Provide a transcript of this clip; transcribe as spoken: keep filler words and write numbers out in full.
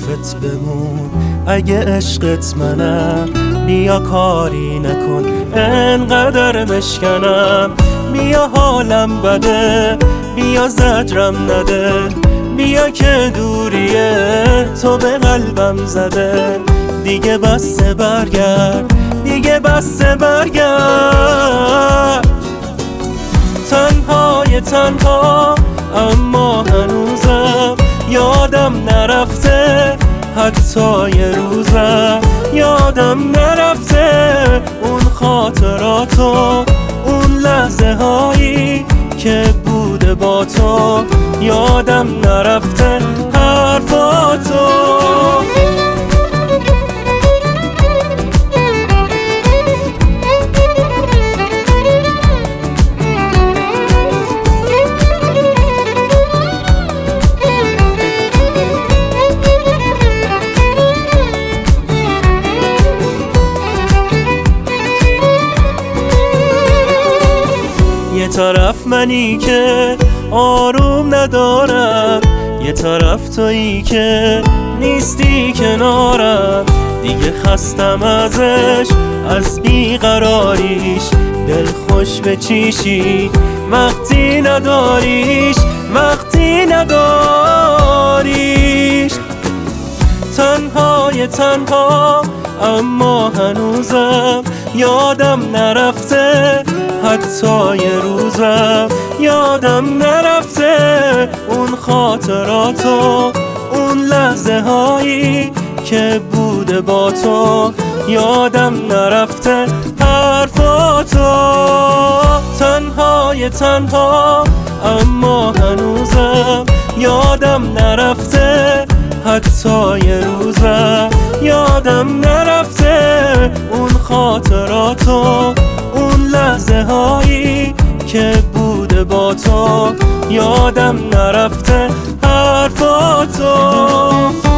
حرفت بمون. اگه عشقت منم بیا کاری نکن انقدر بشکنم. بیا حالم بده بیا زجرم نده، بیا که دوریه تو به قلبم زده. دیگه بسه برگرد دیگه بسه برگرد. تنهای تنها اما هنوزم یادم نرفته، حتی یه روزم یادم نرفته. اون خاطراتو اون لحظه هایی که بوده با تو یادم نرفته حرفاتو. یه طرف منی که آروم ندارم، یه طرف تویی که نیستی کنارم. دیگه خستم ازش از بیقراریش، دل خوش به چیشی وقتی نداریش وقتی نداریش. تنهای تنها اما هنوزم یادم نرفته، حتی یه روزم یادم نرفته. اون خاطراتو اون لحظه هایی که بوده با تو یادم نرفته حرفاتو. تنهای تنها اما هنوزم یادم نرفته، حتی یه روزم یادم نرفته. اون خاطراتو اون لحظه هایی که بوده با تو یادم نرفته حرفاتو.